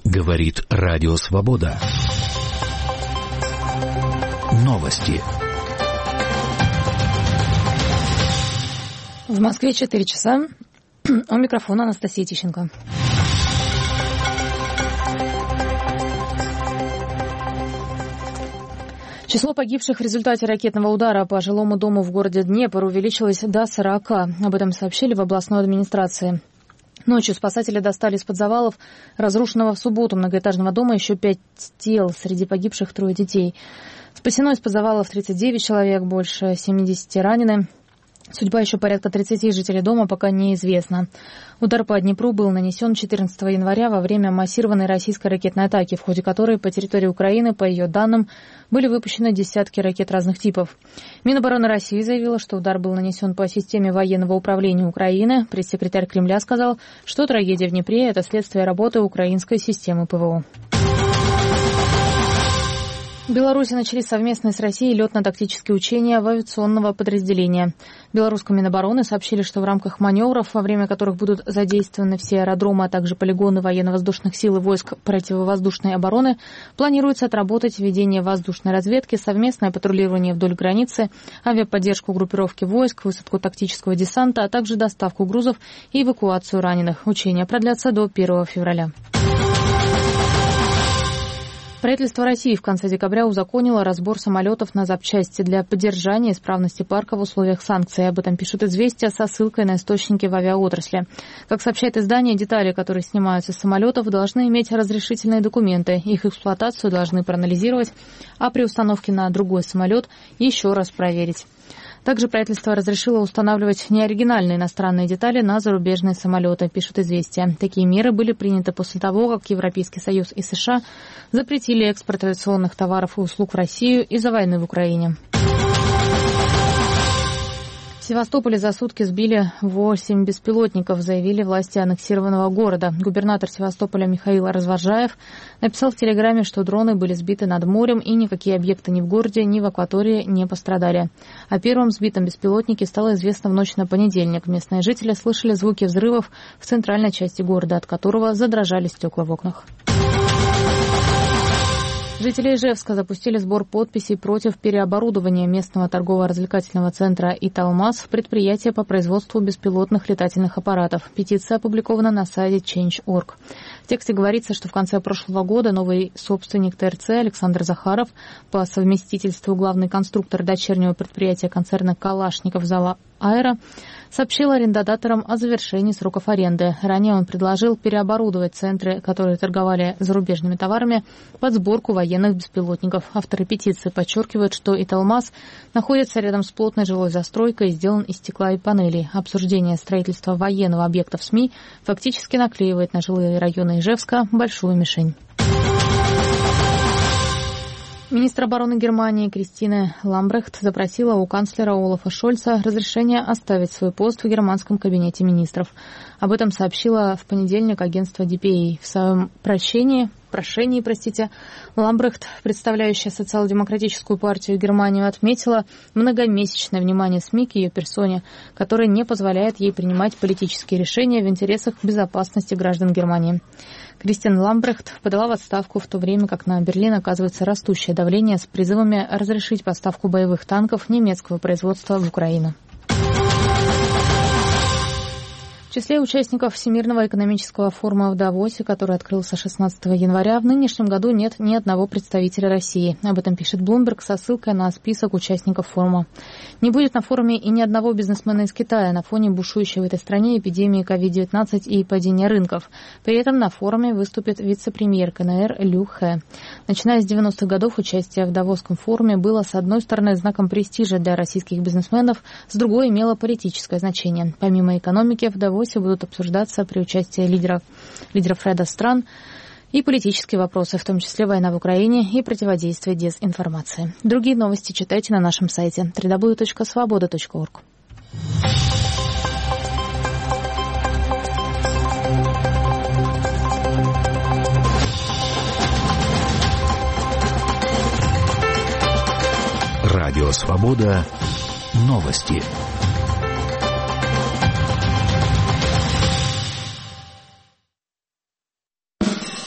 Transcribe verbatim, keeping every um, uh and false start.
Говорит Радио Свобода. Новости. В Москве четыре часа. У микрофона Анастасия Тищенко. Число погибших в результате ракетного удара по жилому дому в городе Днепр увеличилось до сорока. Об этом сообщили в областной администрации. Ночью спасатели достали из-под завалов разрушенного в субботу многоэтажного дома еще пять тел. Среди погибших трое детей. Спасено из-под завалов тридцать девять человек, больше семидесяти ранены. Судьба еще порядка тридцати жителей дома пока неизвестна. Удар по Днепру был нанесен четырнадцатого января во время массированной российской ракетной атаки, в ходе которой по территории Украины, по ее данным, были выпущены десятки ракет разных типов. Минобороны России заявила, что удар был нанесен по системе военного управления Украины. Пресс-секретарь Кремля сказал, что трагедия в Днепре – это следствие работы украинской системы ПВО. В Беларуси начались совместные с Россией летно-тактические учения авиационного подразделения. В белорусском Минобороны сообщили, что в рамках маневров, во время которых будут задействованы все аэродромы, а также полигоны военно-воздушных сил и войск противовоздушной обороны, планируется отработать ведение воздушной разведки, совместное патрулирование вдоль границы, авиаподдержку группировки войск, высадку тактического десанта, а также доставку грузов и эвакуацию раненых. Учения продлятся до первого февраля. Правительство России в конце декабря узаконило разбор самолетов на запчасти для поддержания исправности парка в условиях санкций. Об этом пишут «Известия» со ссылкой на источники в авиаотрасли. Как сообщает издание, детали, которые снимаются с самолетов, должны иметь разрешительные документы. Их эксплуатацию должны проанализировать, а при установке на другой самолет еще раз проверить. Также правительство разрешило устанавливать неоригинальные иностранные детали на зарубежные самолеты, пишут «Известия». Такие меры были приняты после того, как Европейский Союз и США запретили экспорт авиационных товаров и услуг в Россию из-за войны в Украине. В Севастополе за сутки сбили восемь беспилотников, заявили власти аннексированного города. Губернатор Севастополя Михаил Развожаев написал в телеграмме, что дроны были сбиты над морем и никакие объекты ни в городе, ни в акватории не пострадали. О первом сбитом беспилотнике стало известно в ночь на понедельник. Местные жители слышали звуки взрывов в центральной части города, от которого задрожали стекла в окнах. Жители Ижевска запустили сбор подписей против переоборудования местного торгово-развлекательного центра «Италмас» в предприятие по производству беспилотных летательных аппаратов. Петиция опубликована на сайте чейндж точка орг. В тексте говорится, что в конце прошлого года новый собственник ТРЦ Александр Захаров, по совместительству главный конструктор дочернего предприятия концерна «Калашников» зала «Аэро», сообщил арендодаторам о завершении сроков аренды. Ранее он предложил переоборудовать центры, которые торговали зарубежными товарами, под сборку военных беспилотников. Авторы петиции подчеркивают, что «Италмас» находится рядом с плотной жилой застройкой и сделан из стекла и панелей. Обсуждение строительства военного объекта в СМИ фактически наклеивает на жилые районы Ижевска большую мишень. Министр обороны Германии Кристине Ламбрехт запросила у канцлера Олафа Шольца разрешение оставить свой пост в германском кабинете министров. Об этом сообщила в понедельник агентство ди пи эй. В своем прощении, прошении, простите, Ламбрехт, представляющая социал-демократическую партию Германии, отметила многомесячное внимание СМИ к ее персоне, которое не позволяет ей принимать политические решения в интересах безопасности граждан Германии. Кристин Ламбрехт подала в отставку в то время, как на Берлин оказывается растущее давление с призывами разрешить поставку боевых танков немецкого производства в Украину. В числе участников Всемирного экономического форума в Давосе, который открылся шестнадцатого января, в нынешнем году нет ни одного представителя России. Об этом пишет Bloomberg со ссылкой на список участников форума. Не будет на форуме и ни одного бизнесмена из Китая на фоне бушующей в этой стране эпидемии ковид девятнадцать и падения рынков. При этом на форуме выступит вице-премьер ка эн эр Лю Хэ. Начиная с девяностых годов участие в Давосском форуме было, с одной стороны, знаком престижа для российских бизнесменов, с другой имело политическое значение. Помимо экономики, в Давосе будут обсуждаться при участии лидеров, лидеров ряда стран и политические вопросы, в том числе война в Украине и противодействие дезинформации. Другие новости читайте на нашем сайте дабл ю дабл ю дабл ю точка свобода точка орг. Радио «Свобода». Новости.